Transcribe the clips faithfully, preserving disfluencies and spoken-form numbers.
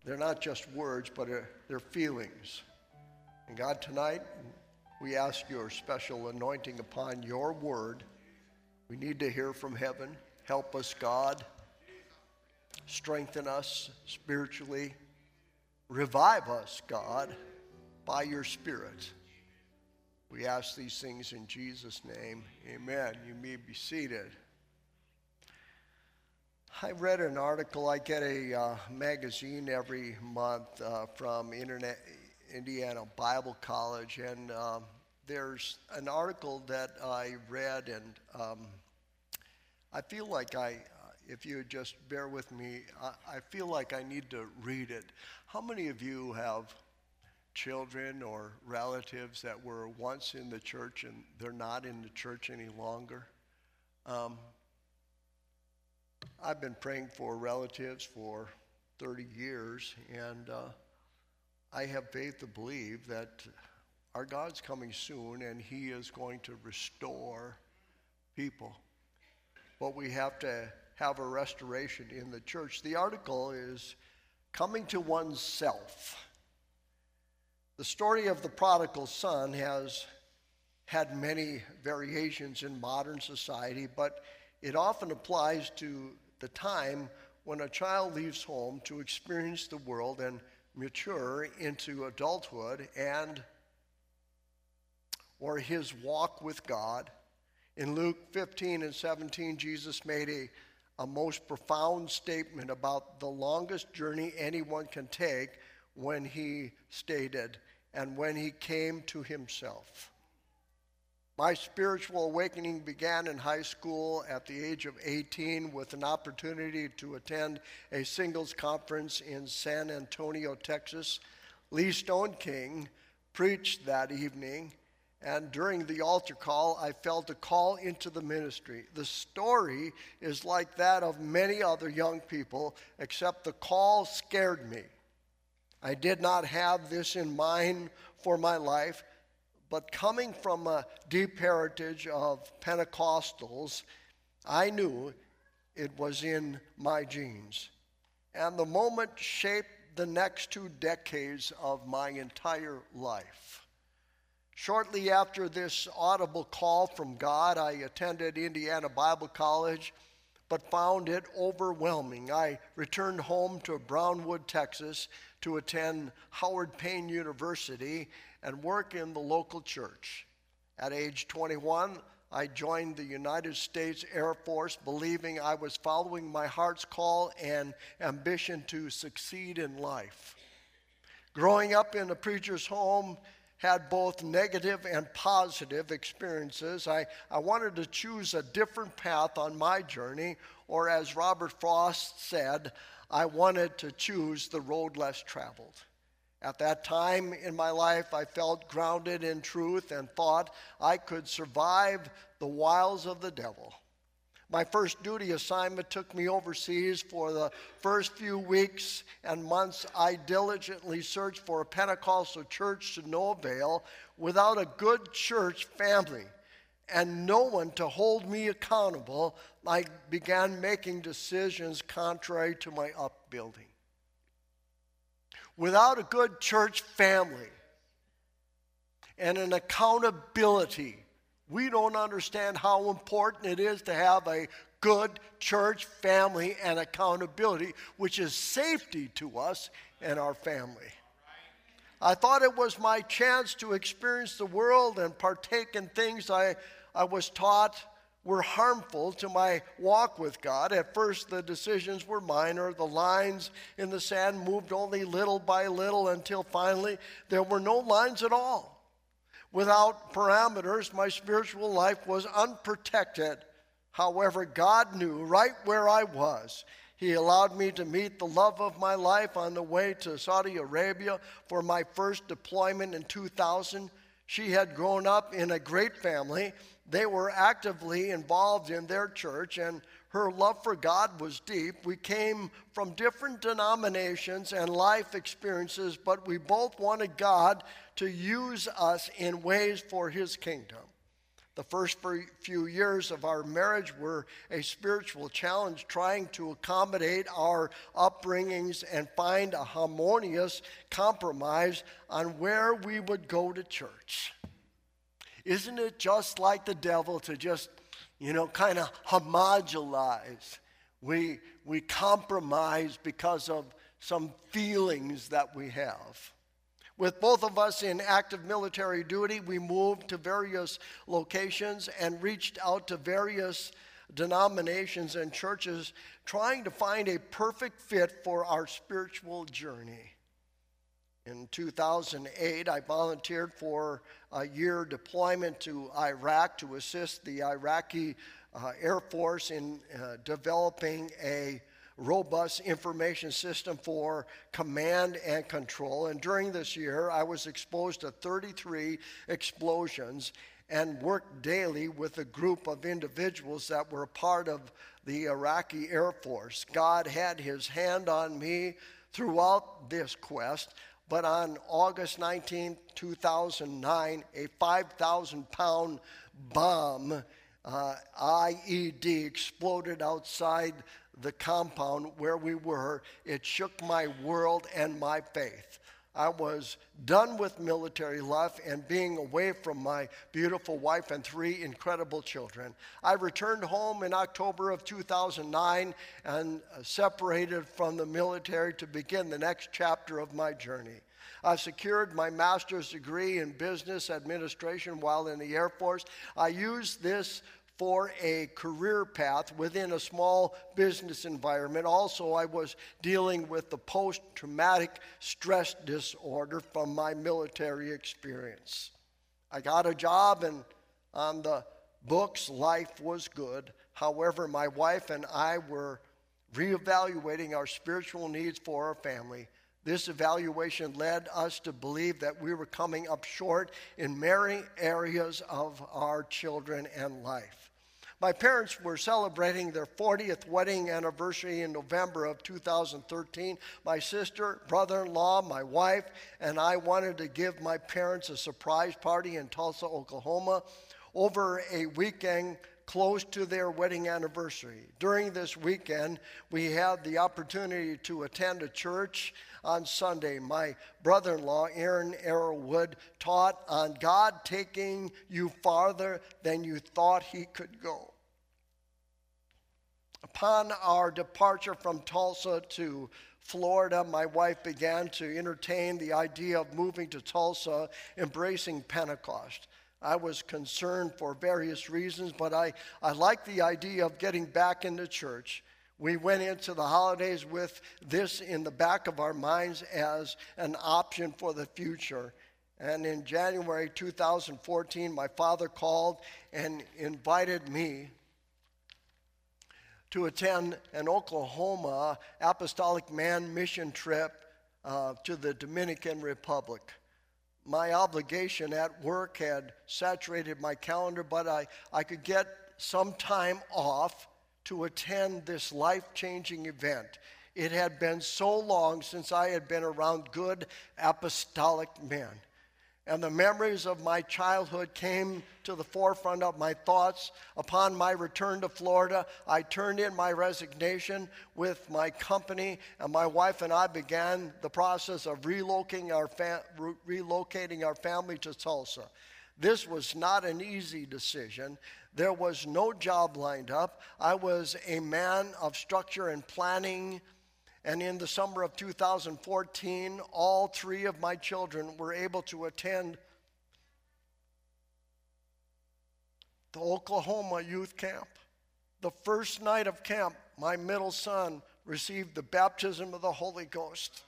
They're not just words, but they're feelings. And God, tonight, we ask your special anointing upon your word. We need to hear from heaven. Help us, God. Strengthen us spiritually. Revive us, God, by your Spirit. We ask these things in Jesus' name. Amen. You may be seated. I read an article. I get a uh, magazine every month uh, from Internet, Indiana Bible College, and um, there's an article that I read, and um, I feel like I, uh, if you would just bear with me, I, I feel like I need to read it. How many of you have children or relatives that were once in the church and they're not in the church any longer? Um, I've been praying for relatives for thirty years, and uh, I have faith to believe that our God's coming soon and he is going to restore people. But we have to have a restoration in the church. The article is Coming to Oneself. The story of the prodigal son has had many variations in modern society, but it often applies to the time when a child leaves home to experience the world and mature into adulthood and or his walk with God. In Luke fifteen and seventeen, Jesus made a, a most profound statement about the longest journey anyone can take when he stated, and when he came to himself. My spiritual awakening began in high school at the age of eighteen with an opportunity to attend a singles conference in San Antonio, Texas. Lee Stone King preached that evening, and during the altar call, I felt a call into the ministry. The story is like that of many other young people, except the call scared me. I did not have this in mind for my life, but coming from a deep heritage of Pentecostals, I knew it was in my genes. And the moment shaped the next two decades of my entire life. Shortly after this audible call from God, I attended Indiana Bible College, but found it overwhelming. I returned home to Brownwood, Texas, to attend Howard Payne University and work in the local church. At age twenty-one, I joined the United States Air Force, believing I was following my heart's call and ambition to succeed in life. Growing up in a preacher's home had both negative and positive experiences. I, I wanted to choose a different path on my journey, or as Robert Frost said, I wanted to choose the road less traveled. At that time in my life, I felt grounded in truth and thought I could survive the wiles of the devil. My first duty assignment took me overseas. For the first few weeks and months, I diligently searched for a Pentecostal church to no avail. Without a good church family and no one to hold me accountable, I began making decisions contrary to my upbuilding. Without a good church family and an accountability, we don't understand how important it is to have a good church family and accountability, which is safety to us and our family. I thought it was my chance to experience the world and partake in things I, I was taught were harmful to my walk with God. At first, the decisions were minor. The lines in the sand moved only little by little until finally there were no lines at all. Without parameters, my spiritual life was unprotected. However, God knew right where I was. He allowed me to meet the love of my life on the way to Saudi Arabia for my first deployment in two thousand. She had grown up in a great family. They were actively involved in their church, and her love for God was deep. We came from different denominations and life experiences, but we both wanted God to use us in ways for his kingdom. The first few years of our marriage were a spiritual challenge, trying to accommodate our upbringings and find a harmonious compromise on where we would go to church. Isn't it just like the devil to just, you know, kind of homogenize? We, we compromise because of some feelings that we have. With both of us in active military duty, we moved to various locations and reached out to various denominations and churches, trying to find a perfect fit for our spiritual journey. In two thousand eight, I volunteered for a year deployment to Iraq to assist the Iraqi uh, Air Force in uh, developing a robust information system for command and control. And during this year, I was exposed to thirty-three explosions and worked daily with a group of individuals that were a part of the Iraqi Air Force. God had his hand on me throughout this quest, but on August nineteenth, two thousand nine, a five thousand pound bomb, uh, I E D, exploded outside the compound where we were. It shook my world and my faith. I was done with military life and being away from my beautiful wife and three incredible children. I returned home in October of two thousand nine and separated from the military to begin the next chapter of my journey. I secured my master's degree in business administration while in the Air Force. I used this for a career path within a small business environment. Also, I was dealing with the post-traumatic stress disorder from my military experience. I got a job, and on the books, life was good. However, my wife and I were reevaluating our spiritual needs for our family. This evaluation led us to believe that we were coming up short in many areas of our children and life. My parents were celebrating their fortieth wedding anniversary in November of two thousand thirteen. My sister, brother-in-law, my wife, and I wanted to give my parents a surprise party in Tulsa, Oklahoma, over a weekend close to their wedding anniversary. During this weekend, we had the opportunity to attend a church on Sunday. My brother-in-law, Aaron Arrowwood, taught on God taking you farther than you thought he could go. Upon our departure from Tulsa to Florida, my wife began to entertain the idea of moving to Tulsa, embracing Pentecost. I was concerned for various reasons, but I, I liked the idea of getting back into church. We went into the holidays with this in the back of our minds as an option for the future. And in January two thousand fourteen, my father called and invited me to attend an Oklahoma Apostolic Man mission trip uh, to the Dominican Republic. My obligation at work had saturated my calendar, but I, I could get some time off to attend this life-changing event. It had been so long since I had been around good apostolic men. And the memories of my childhood came to the forefront of my thoughts. Upon my return to Florida, I turned in my resignation with my company, and my wife and I began the process of relocating our, fa- re- relocating our family to Tulsa. This was not an easy decision. There was no job lined up. I was a man of structure and planning. And in the summer of two thousand fourteen, all three of my children were able to attend the Oklahoma youth camp. The first night of camp, my middle son received the baptism of the Holy Ghost.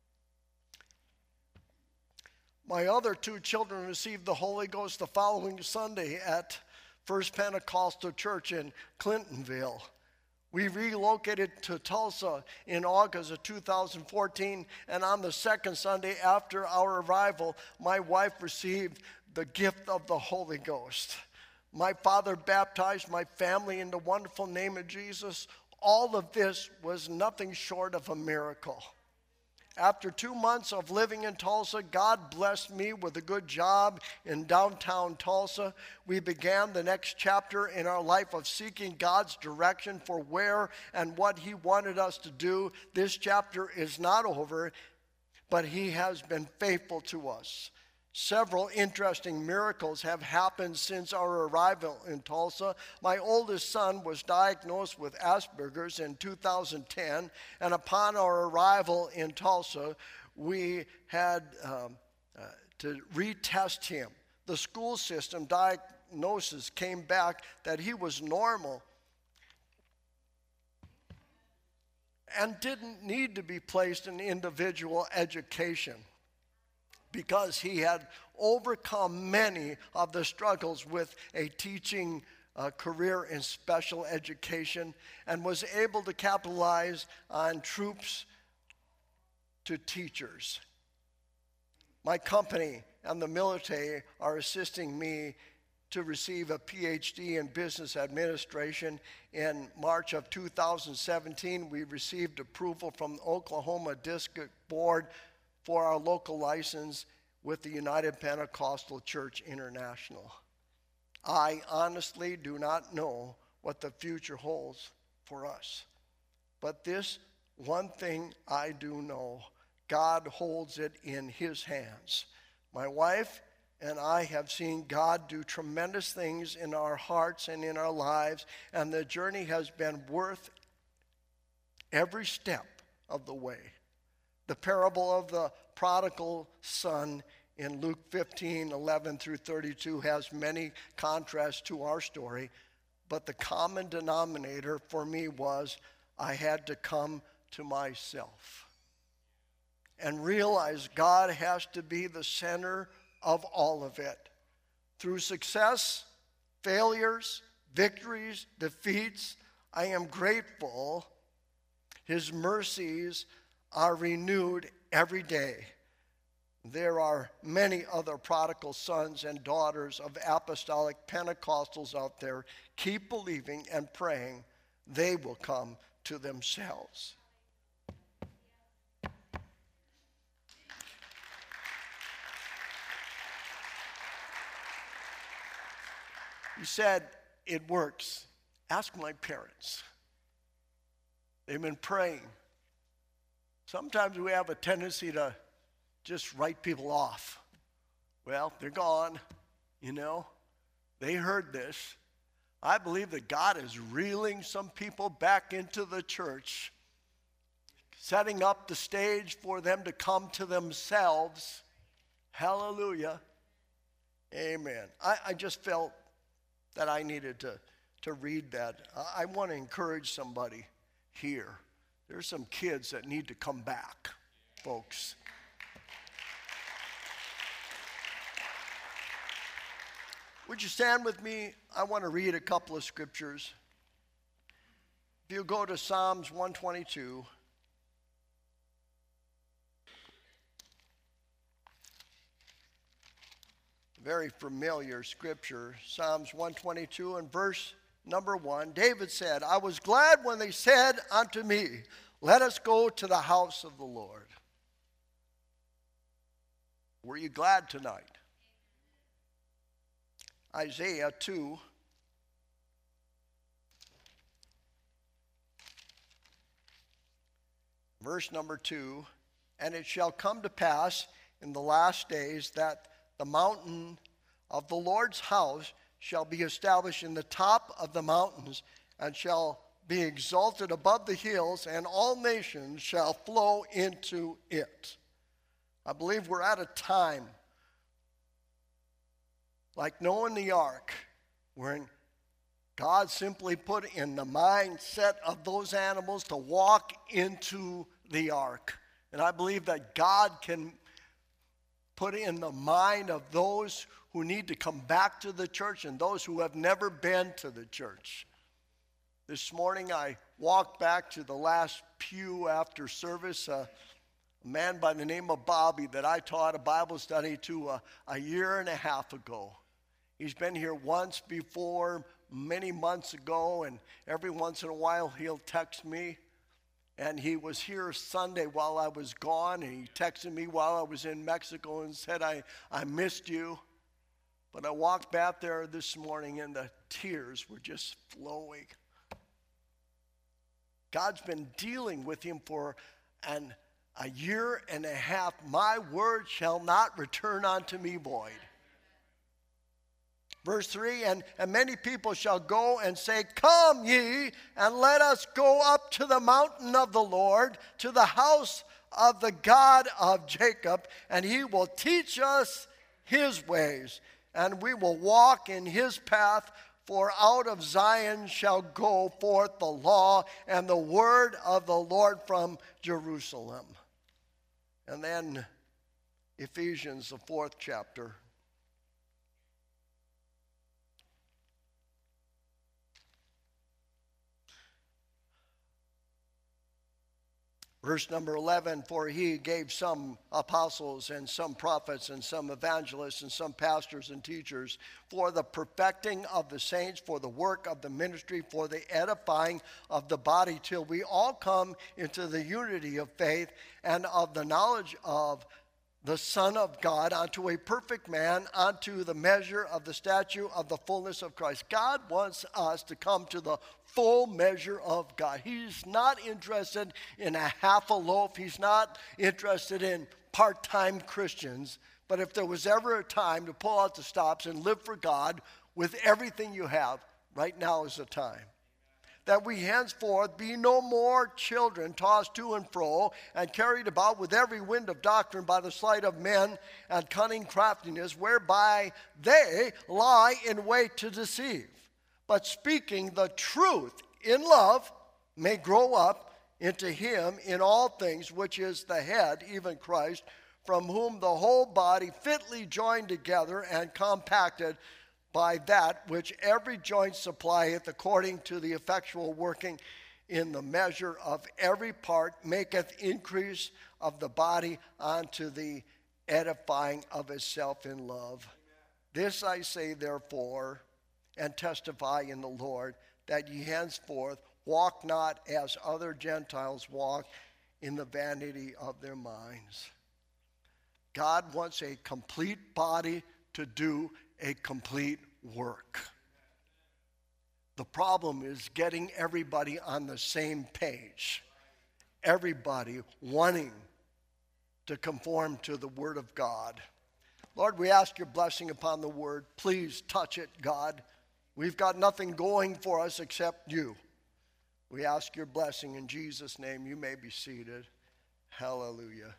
My other two children received the Holy Ghost the following Sunday at First Pentecostal Church in Clintonville. We relocated to Tulsa in August of two thousand fourteen, and on the second Sunday after our arrival, my wife received the gift of the Holy Ghost. My father baptized my family in the wonderful name of Jesus. All of this was nothing short of a miracle. After two months of living in Tulsa, God blessed me with a good job in downtown Tulsa. We began the next chapter in our life of seeking God's direction for where and what He wanted us to do. This chapter is not over, but He has been faithful to us. Several interesting miracles have happened since our arrival in Tulsa. My oldest son was diagnosed with Asperger's in two thousand ten, and upon our arrival in Tulsa, we had um, uh, to retest him. The school system diagnosis came back that he was normal and didn't need to be placed in individual education, because he had overcome many of the struggles with a teaching uh, career in special education and was able to capitalize on troops to teachers. My company and the military are assisting me to receive a P H D in business administration. In March of two thousand seventeen, we received approval from the Oklahoma District Board for our local license with the United Pentecostal Church International. I honestly do not know what the future holds for us, but this one thing I do know: God holds it in His hands. My wife and I have seen God do tremendous things in our hearts and in our lives, and the journey has been worth every step of the way. The parable of the prodigal son in Luke fifteen, eleven through thirty-two has many contrasts to our story, but the common denominator for me was I had to come to myself and realize God has to be the center of all of it. Through success, failures, victories, defeats, I am grateful His mercies are renewed every day. There are many other prodigal sons and daughters of apostolic Pentecostals out there. Keep believing and praying they will come to themselves. You said it works. Ask my parents. They've been praying. Sometimes we have a tendency to just write people off. Well, they're gone, you know. They heard this. I believe that God is reeling some people back into the church, setting up the stage for them to come to themselves. Hallelujah. Amen. I, I just felt that I needed to, to read that. I, I want to encourage somebody here. There's some kids that need to come back, folks. Would you stand with me? I want to read a couple of scriptures. If you go to Psalms one twenty-two. Very familiar scripture. Psalms one twenty-two and verse number one. David said, I was glad when they said unto me, let us go to the house of the Lord. Were you glad tonight? Isaiah two. Verse number two. And it shall come to pass in the last days that the mountain of the Lord's house shall be established in the top of the mountains, and shall be exalted above the hills, and all nations shall flow into it. I believe we're at a time like Noah in the ark, where God simply put in the mindset of those animals to walk into the ark. And I believe that God can put in the mind of those who need to come back to the church and those who have never been to the church. This morning I walked back to the last pew after service. Uh, a man by the name of Bobby that I taught a Bible study to uh, a year and a half ago. He's been here once before, many months ago, and every once in a while he'll text me. And he was here Sunday while I was gone, and he texted me while I was in Mexico and said, I, I missed you. But I walked back there this morning and the tears were just flowing. God's been dealing with him for an, a year and a half. My word shall not return unto me void. Verse three, and, and many people shall go and say, come ye, and let us go up to the mountain of the Lord, to the house of the God of Jacob, and he will teach us his ways, and we will walk in his path. For out of Zion shall go forth the law and the word of the Lord from Jerusalem. And then Ephesians, the fourth chapter. Verse number eleven, for he gave some apostles and some prophets and some evangelists and some pastors and teachers for the perfecting of the saints, for the work of the ministry, for the edifying of the body, till we all come into the unity of faith and of the knowledge of the Son of God, unto a perfect man, unto the measure of the stature of the fullness of Christ. God wants us to come to the full measure of God. He's not interested in a half a loaf. He's not interested in part-time Christians. But if there was ever a time to pull out the stops and live for God with everything you have, right now is the time. That we henceforth be no more children tossed to and fro and carried about with every wind of doctrine by the sleight of men and cunning craftiness, whereby they lie in wait to deceive. But speaking the truth in love may grow up into him in all things, which is the head, even Christ, from whom the whole body fitly joined together and compacted by that which every joint supplieth, according to the effectual working in the measure of every part, maketh increase of the body unto the edifying of itself in love. This I say therefore, and testify in the Lord, that ye henceforth walk not as other Gentiles walk, in the vanity of their minds. God wants a complete body to do a complete work. The problem is getting everybody on the same page. Everybody wanting to conform to the Word of God. Lord, we ask your blessing upon the Word. Please touch it, God. We've got nothing going for us except you. We ask your blessing in Jesus' name. You may be seated. Hallelujah.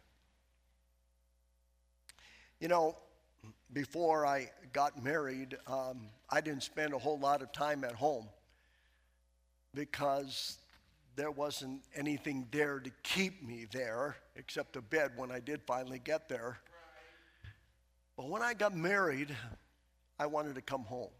You know, before I got married, um, I didn't spend a whole lot of time at home because there wasn't anything there to keep me there except a bed when I did finally get there. But when I got married, I wanted to come home.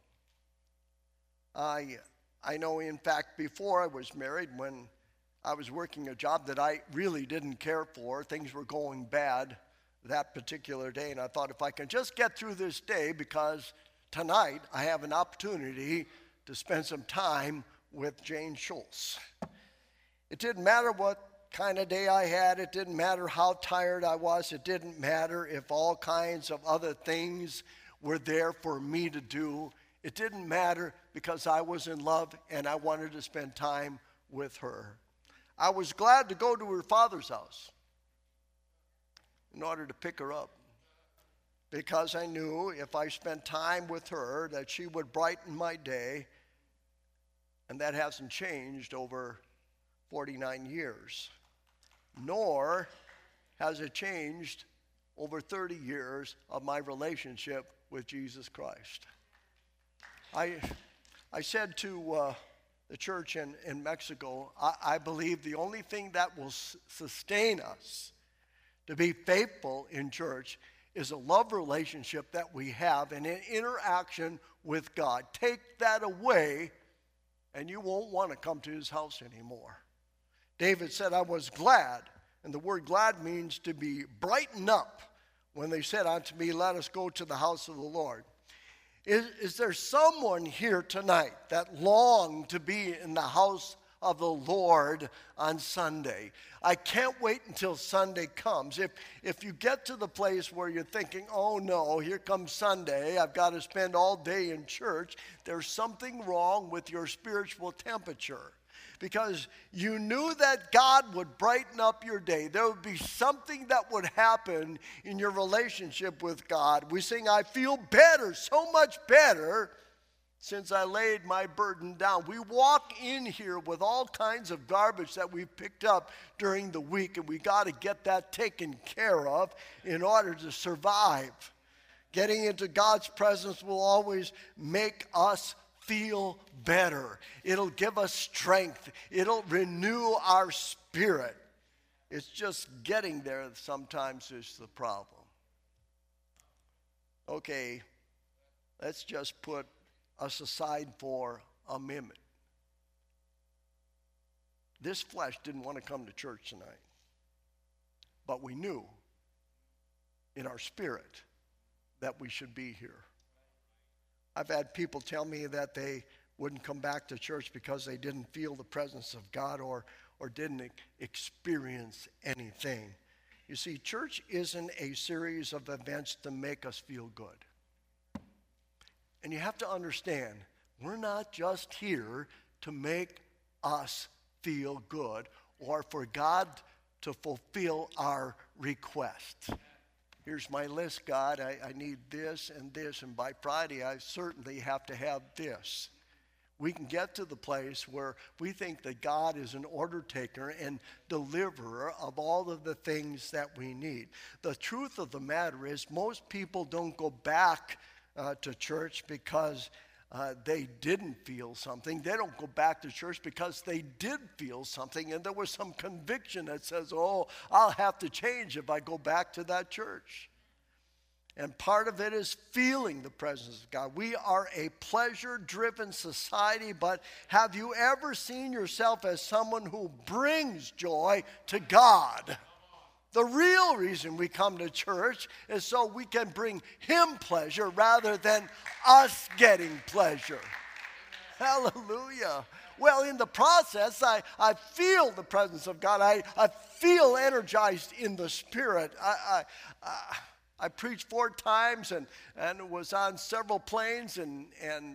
I, I know, in fact, before I was married, when I was working a job that I really didn't care for, things were going bad that particular day, and I thought, if I can just get through this day, because tonight I have an opportunity to spend some time with Jane Schultz. It didn't matter what kind of day I had. It didn't matter how tired I was. It didn't matter if all kinds of other things were there for me to do. It didn't matter, because I was in love and I wanted to spend time with her. I was glad to go to her father's house in order to pick her up, because I knew if I spent time with her that she would brighten my day, and that hasn't changed over forty-nine years, nor has it changed over thirty years of my relationship with Jesus Christ. I, I said to uh, the church in, in Mexico, I, I believe the only thing that will s- sustain us to be faithful in church is a love relationship that we have and an interaction with God. Take that away, and you won't want to come to his house anymore. David said, I was glad, and the word glad means to be brightened up, when they said unto me, let us go to the house of the Lord. Is, is there someone here tonight that longed to be in the house of the Lord on Sunday. I can't wait until Sunday comes. If, if you get to the place where you're thinking, oh no, here comes Sunday, I've got to spend all day in church, there's something wrong with your spiritual temperature. Because you knew that God would brighten up your day. There would be something that would happen in your relationship with God. We sing, I feel better, so much better, since I laid my burden down. We walk in here with all kinds of garbage that we picked up during the week, and we got to get that taken care of in order to survive. Getting into God's presence will always make us feel better. It'll give us strength. It'll renew our spirit. It's just getting there sometimes is the problem. Okay, let's just put us aside for a minute. This flesh didn't want to come to church tonight, but we knew in our spirit that we should be here. I've had people tell me that they wouldn't come back to church because they didn't feel the presence of God or, or didn't experience anything. You see, church isn't a series of events to make us feel good. And you have to understand, we're not just here to make us feel good or for God to fulfill our requests. Here's my list, God. I, I need this and this, and by Friday I certainly have to have this. We can get to the place where we think that God is an order taker and deliverer of all of the things that we need. The truth of the matter is most people don't go back uh, to church because uh, they didn't feel something. They don't go back to church because they did feel something and there was some conviction that says, oh, I'll have to change if I go back to that church. And part of it is feeling the presence of God. We are a pleasure-driven society, but have you ever seen yourself as someone who brings joy to God? The real reason we come to church is so we can bring Him pleasure rather than us getting pleasure. Hallelujah. Well, in the process, I, I feel the presence of God. I, I feel energized in the Spirit. I... I, I I preached four times and, and was on several planes and, and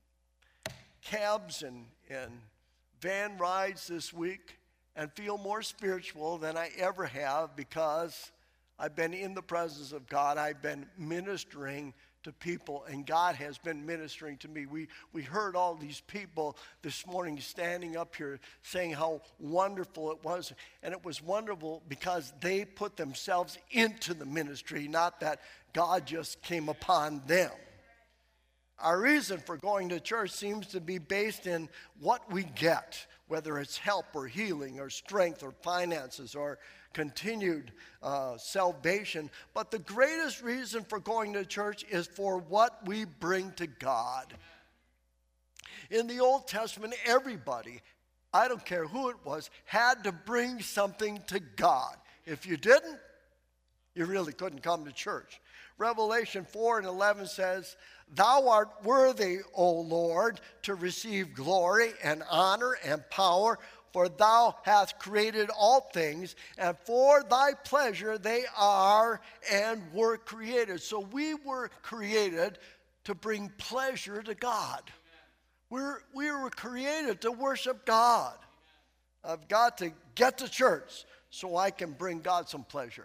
cabs and, and van rides this week and feel more spiritual than I ever have because I've been in the presence of God. I've been ministering to people, and God has been ministering to me. We, we heard all these people this morning standing up here saying how wonderful it was. And it was wonderful because they put themselves into the ministry, not that God just came upon them. Our reason for going to church seems to be based in what we get, whether it's help or healing or strength or finances or continued uh, salvation. But the greatest reason for going to church is for what we bring to God. In the Old Testament, everybody, I don't care who it was, had to bring something to God. If you didn't, you really couldn't come to church. Revelation four and eleven says, Thou art worthy, O Lord, to receive glory and honor and power, for thou hast created all things, and for thy pleasure they are and were created. So we were created to bring pleasure to God. We're, we were created to worship God. I've got to get to church so I can bring God some pleasure.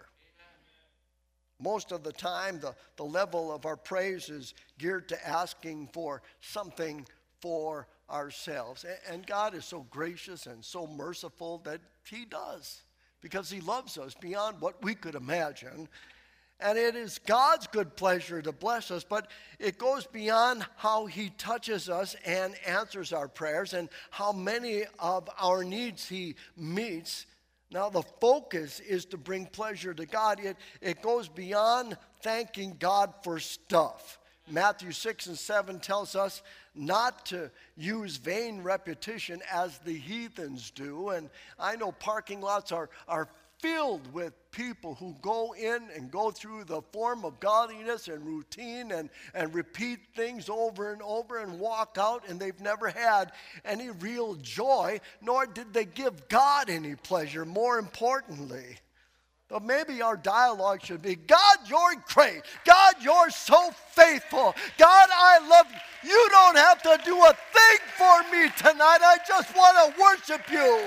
Most of the time, the, the level of our praise is geared to asking for something for ourselves. And God is so gracious and so merciful that He does, because He loves us beyond what we could imagine. And it is God's good pleasure to bless us, but it goes beyond how He touches us and answers our prayers and how many of our needs He meets. Now, the focus is to bring pleasure to God. It, it goes beyond thanking God for stuff. Matthew six and seven tells us not to use vain repetition as the heathens do. And I know parking lots are, are filled with people who go in and go through the form of godliness and routine and, and repeat things over and over and walk out, and they've never had any real joy, nor did they give God any pleasure, more importantly. But maybe our dialogue should be, God, you're great. God, you're so faithful. God, I love you. You don't have to do a thing for me tonight. I just want to worship you.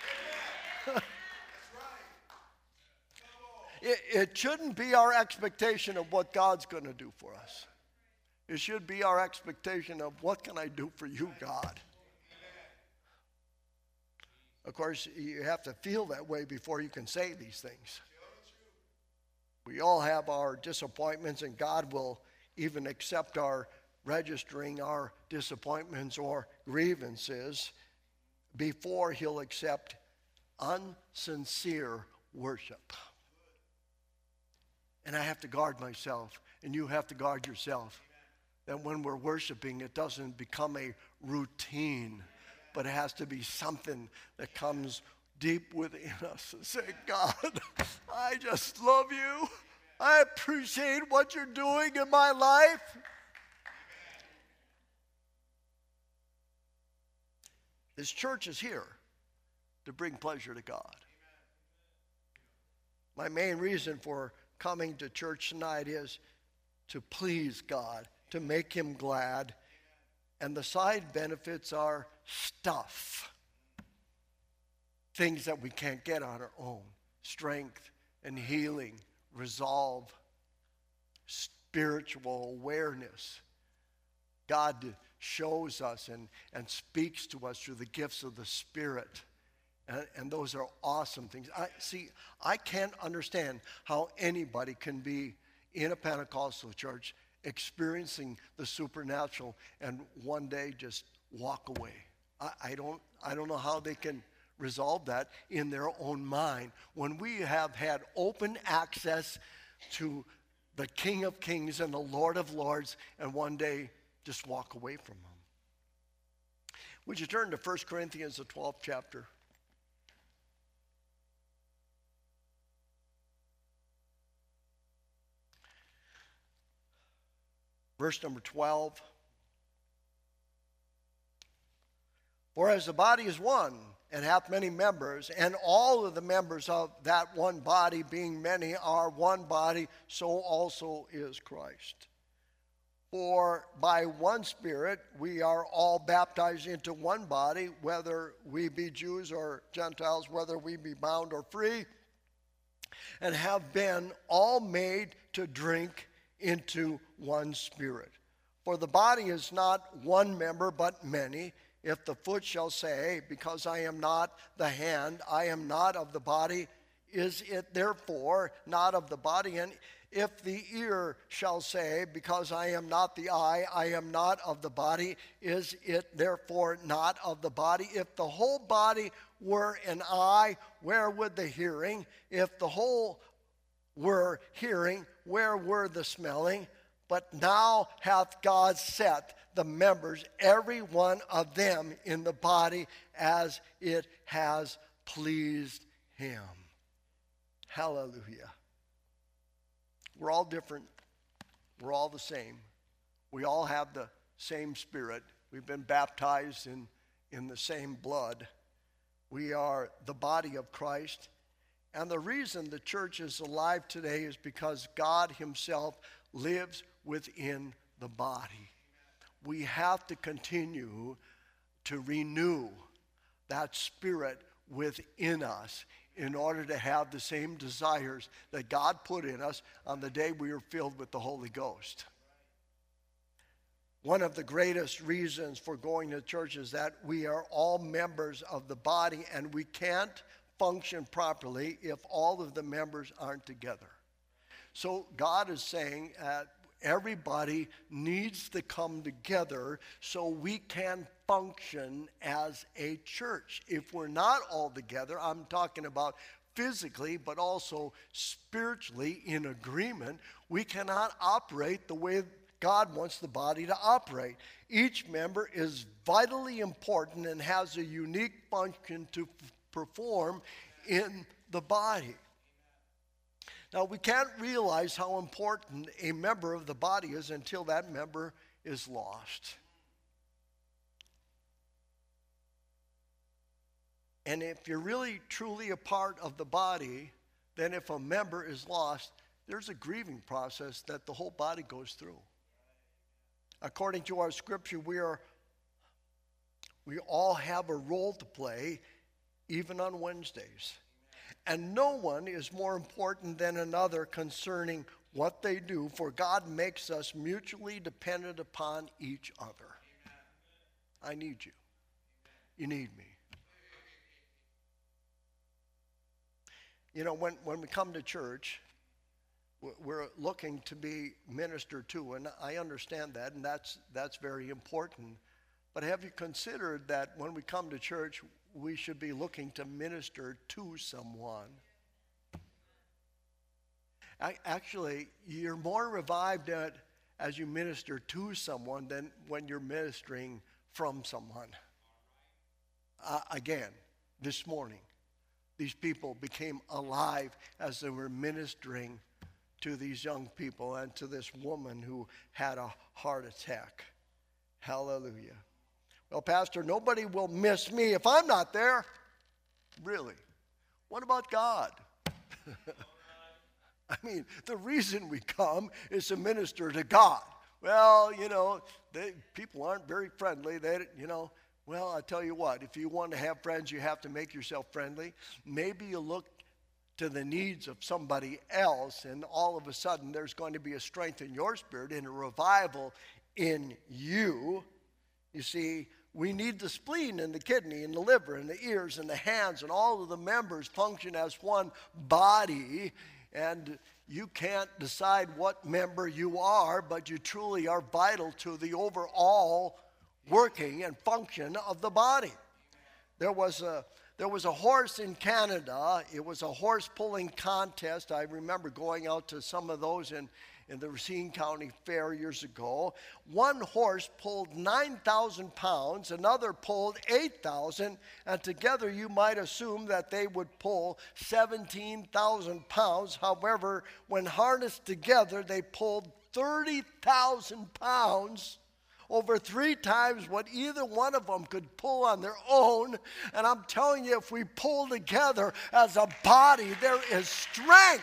it, it shouldn't be our expectation of what God's going to do for us. It should be our expectation of what can I do for you, God. Of course, you have to feel that way before you can say these things. We all have our disappointments, and God will even accept our registering our disappointments or grievances before he'll accept unsincere worship. And I have to guard myself, and you have to guard yourself, that when we're worshiping, it doesn't become a routine, but it has to be something that comes deep within us and say, God, I just love you. I appreciate what you're doing in my life. This church is here to bring pleasure to God. My main reason for coming to church tonight is to please God, to make him glad. And the side benefits are stuff. Things that we can't get on our own. Strength and healing, resolve, spiritual awareness. God shows us and, and speaks to us through the gifts of the Spirit. And, and those are awesome things. I see, I can't understand how anybody can be in a Pentecostal church experiencing the supernatural and one day just walk away. I, I don't I don't know how they can resolve that in their own mind when we have had open access to the King of Kings and the Lord of Lords, and one day just walk away from him. Would you turn to First Corinthians, the twelfth chapter? Verse number twelve. For as the body is one, and hath many members, and all of the members of that one body, being many, are one body, so also is Christ. For by one Spirit we are all baptized into one body, whether we be Jews or Gentiles, whether we be bound or free, and have been all made to drink into one Spirit. For the body is not one member, but many. If the foot shall say, because I am not the hand, I am not of the body, is it therefore not of the body? And if the ear shall say, because I am not the eye, I am not of the body, is it therefore not of the body? If the whole body were an eye, where would the hearing? If the whole were hearing, where were the smelling? But now hath God set the members, every one of them, in the body as it has pleased him. Hallelujah. We're all different. We're all the same. We all have the same Spirit. We've been baptized in, in the same blood. We are the body of Christ. And the reason the church is alive today is because God himself lives within the body. We have to continue to renew that Spirit within us in order to have the same desires that God put in us on the day we were filled with the Holy Ghost. One of the greatest reasons for going to church is that we are all members of the body, and we can't function properly if all of the members aren't together. So God is saying that everybody needs to come together so we can function as a church. If we're not all together, I'm talking about physically, but also spiritually in agreement, we cannot operate the way God wants the body to operate. Each member is vitally important and has a unique function to f- perform in the body. Now, we can't realize how important a member of the body is until that member is lost. And if you're really, truly a part of the body, then if a member is lost, there's a grieving process that the whole body goes through. According to our scripture, we are, we all have a role to play, even on Wednesdays. And no one is more important than another concerning what they do, for God makes us mutually dependent upon each other. I need you. You need me. You know, when, when we come to church, we're looking to be ministered to, and I understand that, and that's that's very important. But have you considered that when we come to church, we should be looking to minister to someone? I, actually, you're more revived at, as you minister to someone than when you're ministering from someone. Uh, again, this morning, these people became alive as they were ministering to these young people and to this woman who had a heart attack. Hallelujah. Well, Pastor, nobody will miss me if I'm not there. Really? What about God? I mean, the reason we come is to minister to God. Well, you know, they, people aren't very friendly. They, you know, well, I tell you what, if you want to have friends, you have to make yourself friendly. Maybe you look to the needs of somebody else, and all of a sudden there's going to be a strength in your spirit and a revival in you. You see, we need the spleen and the kidney and the liver and the ears and the hands, and all of the members function as one body. And you can't decide what member you are, but you truly are vital to the overall working and function of the body. There was a There was a horse in Canada. It was a horse pulling contest. I remember going out to some of those in, in the Racine County Fair years ago. One horse pulled nine thousand pounds, another pulled eight thousand, and together you might assume that they would pull seventeen thousand pounds. However, when harnessed together, they pulled thirty thousand pounds, over three times what either one of them could pull on their own. And I'm telling you, if we pull together as a body, there is strength.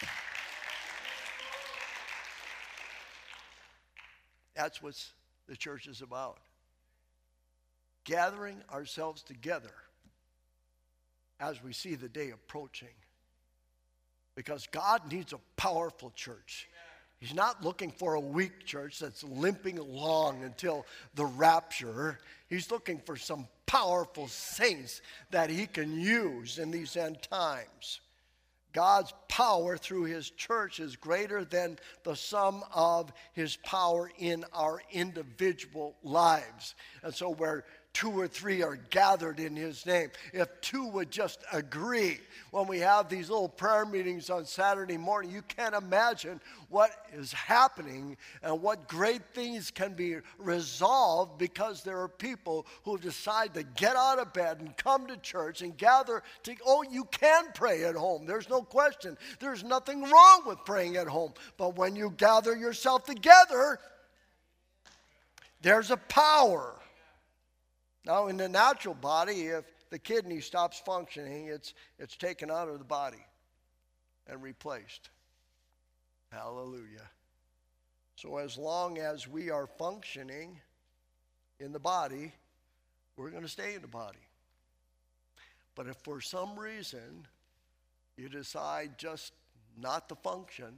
That's what the church is about. Gathering ourselves together as we see the day approaching. Because God needs a powerful church. He's not looking for a weak church that's limping along until the rapture. He's looking for some powerful saints that he can use in these end times. God's power through his church is greater than the sum of his power in our individual lives. And so where two or three are gathered in his name, if two would just agree, when we have these little prayer meetings on Saturday morning, you can't imagine what is happening and what great things can be resolved because there are people who decide to get out of bed and come to church and gather to, oh, you can pray at home. There's no question. There's nothing wrong with praying at home. But when you gather yourself together, there's a power. Now, in the natural body, if the kidney stops functioning, it's, it's taken out of the body and replaced. Hallelujah. So as long as we are functioning in the body, we're going to stay in the body. But if for some reason you decide just not to function,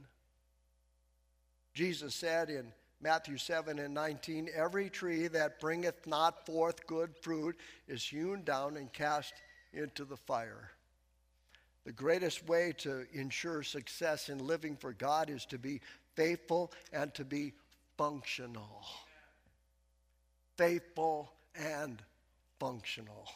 Jesus said in Matthew seven and nineteen, every tree that bringeth not forth good fruit is hewn down and cast into the fire. The greatest way to ensure success in living for God is to be faithful and to be functional. Faithful and functional.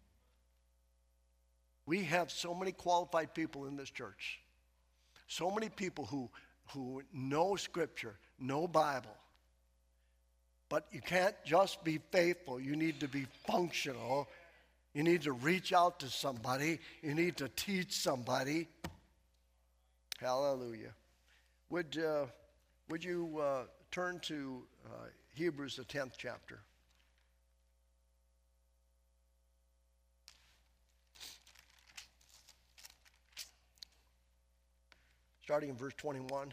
We have so many qualified people in this church. So many people who, who know Scripture, know Bible. But you can't just be faithful. You need to be functional. You need to reach out to somebody. You need to teach somebody. Hallelujah. Would, uh, would you uh, turn to uh, Hebrews, the tenth chapter? Starting in verse twenty-one.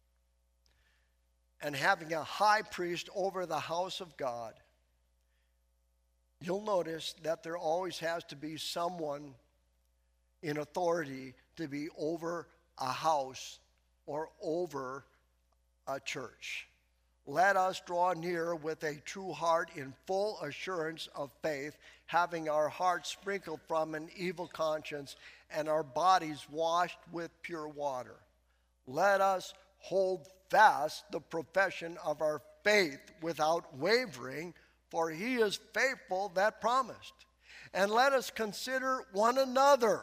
And having a high priest over the house of God, you'll notice that there always has to be someone in authority to be over a house or over a church. Let us draw near with a true heart in full assurance of faith, having our hearts sprinkled from an evil conscience and our bodies washed with pure water. Let us hold fast the profession of our faith without wavering, for he is faithful that promised. And let us consider one another.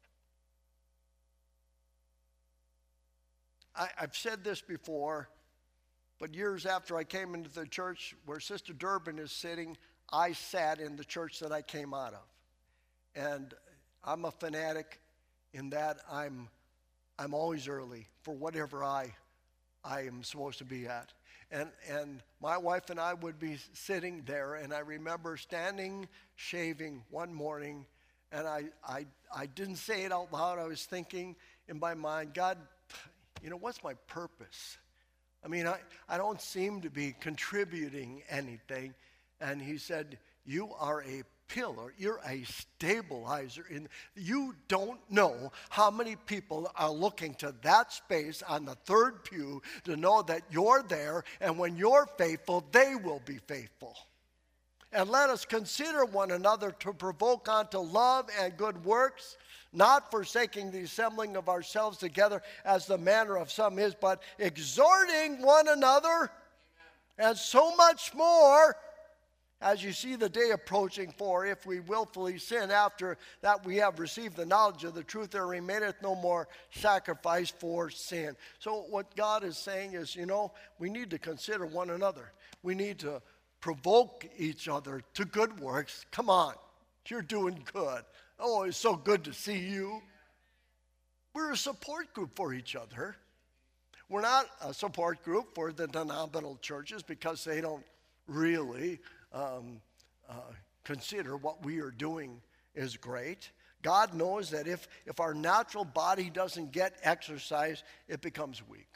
I, I've said this before, but years after I came into the church where Sister Durbin is sitting, I sat in the church that I came out of. And I'm a fanatic in that I'm I'm always early for whatever I I am supposed to be at. And and my wife and I would be sitting there, and I remember standing shaving one morning, and I I I didn't say it out loud. I was thinking in my mind, God, you know, what's my purpose? I mean, I, I don't seem to be contributing anything. And he said, you are a pillar. You're a stabilizer. In, you don't know how many people are looking to that space on the third pew to know that you're there, and when you're faithful, they will be faithful. And let us consider one another to provoke unto love and good works, not forsaking the assembling of ourselves together as the manner of some is, but exhorting one another, and so much more as you see the day approaching. For if we willfully sin after that we have received the knowledge of the truth, there remaineth no more sacrifice for sin. So what God is saying is, you know, we need to consider one another. We need to provoke each other to good works. Come on, you're doing good. Oh, it's so good to see you. We're a support group for each other. We're not a support group for the denominational churches because they don't really um, uh, consider what we are doing is great. God knows that if, if our natural body doesn't get exercise, it becomes weak.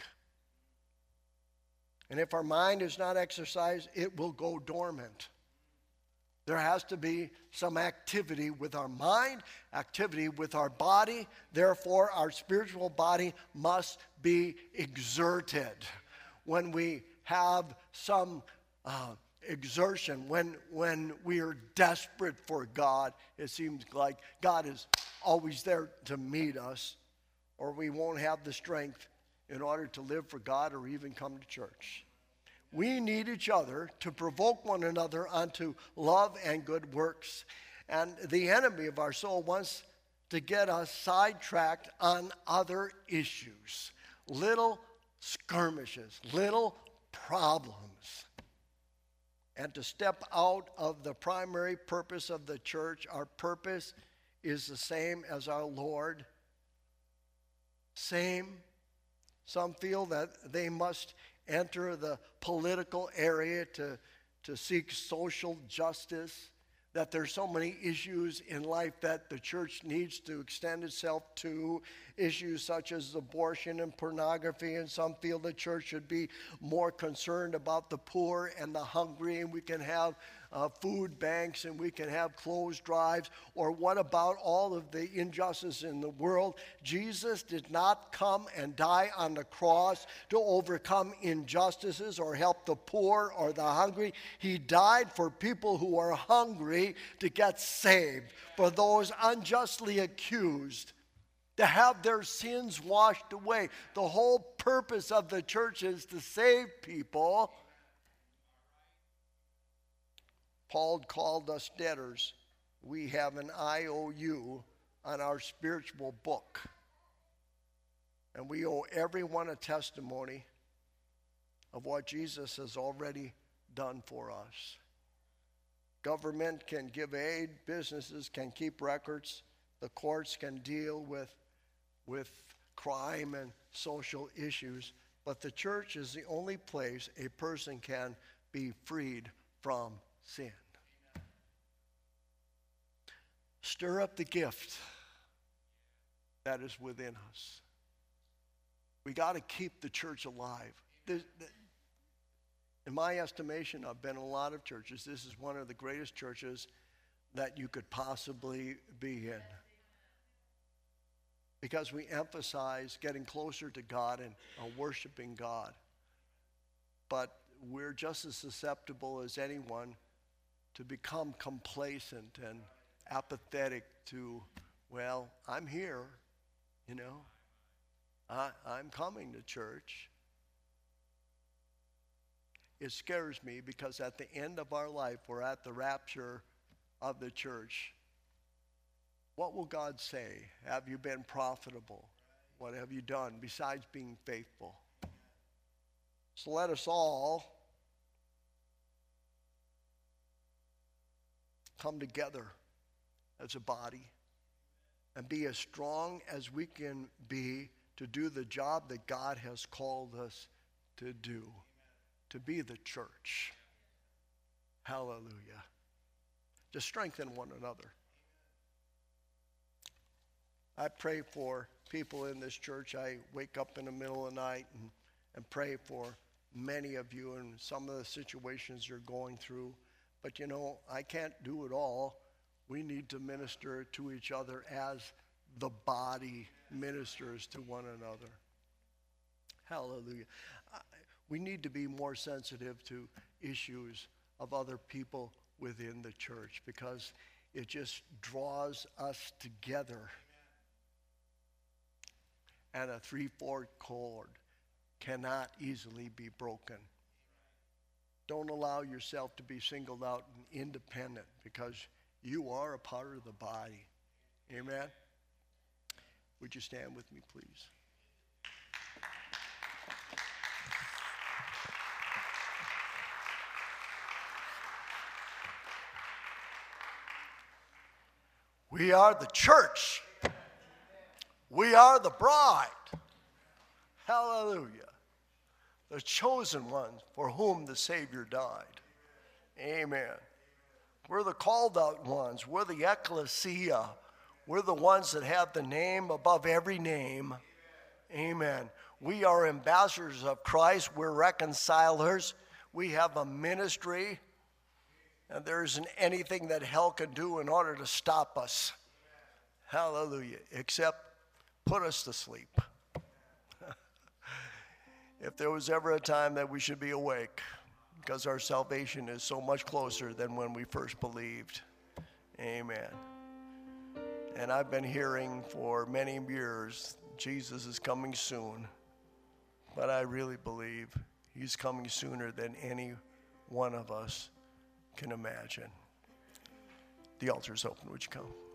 And if our mind is not exercised, it will go dormant. There has to be some activity with our mind, activity with our body. Therefore, our spiritual body must be exerted. When we have some uh, exertion, when, when we are desperate for God, it seems like God is always there to meet us, or we won't have the strength in order to live for God or even come to church. We need each other to provoke one another unto love and good works. And the enemy of our soul wants to get us sidetracked on other issues, little skirmishes, little problems. And to step out of the primary purpose of the church. Our purpose is the same as our Lord. Same. Some feel that they must enter the political area to, to seek social justice, that there's so many issues in life that the church needs to extend itself to, issues such as abortion and pornography, and some feel the church should be more concerned about the poor and the hungry, and we can have uh, food banks and we can have clothes drives. Or what about all of the injustice in the world? Jesus did not come and die on the cross to overcome injustices or help the poor or the hungry. He died for people who are hungry to get saved, for those unjustly accused to have their sins washed away. The whole purpose of the church is to save people. Paul called us debtors. We have an I O U on our spiritual book. And we owe everyone a testimony of what Jesus has already done for us. Government can give aid, businesses can keep records, the courts can deal with, with crime and social issues, but the church is the only place a person can be freed from sin. Stir up the gift that is within us. We got to keep the church alive. This, in my estimation, I've been in a lot of churches. This is one of the greatest churches that you could possibly be in, because we emphasize getting closer to God and uh, worshiping God. But we're just as susceptible as anyone to become complacent and apathetic to, well, I'm here, you know. I, I'm coming to church. It scares me because at the end of our life, we're at the rapture of the church. What will God say? Have you been profitable? What have you done besides being faithful? So let us all come together as a body and be as strong as we can be to do the job that God has called us to do, to be the church. Hallelujah. To strengthen one another. I pray for people in this church. I wake up in the middle of the night and, and pray for many of you and some of the situations you're going through. But you know, I can't do it all. We need to minister to each other as the body ministers to one another. Hallelujah. We need to be more sensitive to issues of other people within the church, because it just draws us together. And a three-fourth cord cannot easily be broken. Don't allow yourself to be singled out and independent, because you are a part of the body. Amen? Would you stand with me, please? We are the church. We are the bride. Hallelujah. The chosen ones for whom the Savior died. Amen. We're the called out ones. We're the ecclesia. We're the ones that have the name above every name. Amen. We are ambassadors of Christ. We're reconcilers. We have a ministry. And there isn't anything that hell can do in order to stop us. Hallelujah. Except put us to sleep. If there was ever a time that we should be awake, because our salvation is so much closer than when we first believed. Amen. And I've been hearing for many years, Jesus is coming soon. But I really believe he's coming sooner than any one of us can imagine. The altar is open. Would you come?